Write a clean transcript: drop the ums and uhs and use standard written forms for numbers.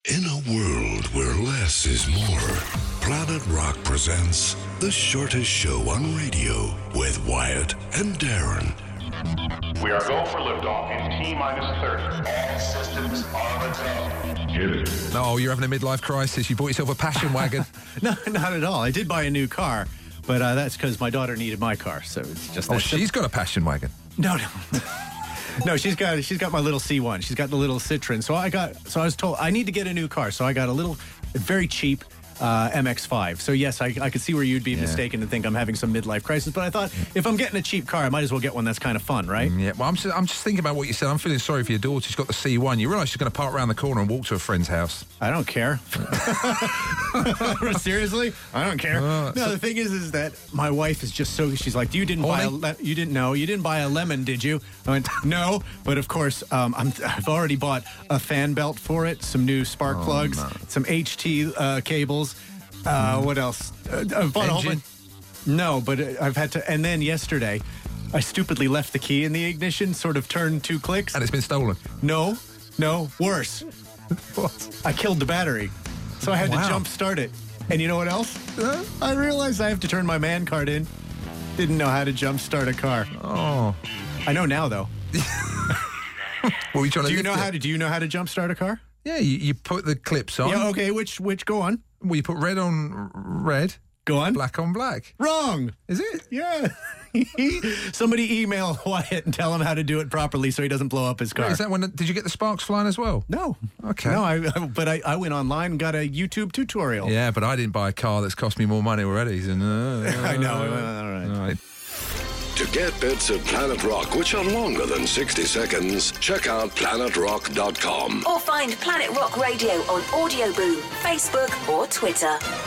In a world where less is more, Planet Rock presents the shortest show on radio with Wyatt and Darren. We are go for liftoff in T-minus 30. All systems are go. Hit it. No, you're having a midlife crisis. You bought yourself a passion wagon. No, not at all. I did buy a new car, but that's because my daughter needed my car. So it's just Oh, that she's got a passion wagon. No. No, she's got my little C1. She's got the little Citroen. So I was told I need to get a new car. So I got a little, very cheap MX-5. So yes, I could see where you'd be mistaken and think I'm having some midlife crisis. But I thought if I'm getting a cheap car, I might as well get one that's kind of fun, right? Yeah, well, I'm just thinking about what you said. I'm feeling sorry for your daughter. She's got the C1. You realise she's going to park around the corner and walk to a friend's house. I don't care. Seriously, I don't care. No, the thing is that my wife is just so. She's like, you didn't buy a lemon, did you? I went, no, but of course, I've already bought a fan belt for it, some new spark plugs, some HT cables. What else? I've bought a whole bunch. No, but I've had to. And then yesterday, I stupidly left the key in the ignition, sort of turned 2 clicks. And it's been stolen. No, worse. What? I killed the battery. So I had to jump start it. And you know what else? I realized I have to turn my man card in. Didn't know how to jump start a car. Oh. I know now, though. What are you trying to Do you know how to jump start a car? Yeah, you put the clips on. Yeah, okay, which go on. Well, you put red on red. Go on. Black on black. Wrong. Is it? Yeah. Somebody email Wyatt and tell him how to do it properly so he doesn't blow up his car. Wait, is that when? Did you get the sparks flying as well? No. Okay. No, I went online and got a YouTube tutorial. Yeah, but I didn't buy a car that's cost me more money already. So, I know. All right. To get bits of Planet Rock, which are longer than 60 seconds, check out planetrock.com. Or find Planet Rock Radio on Audio Boom, Facebook or Twitter.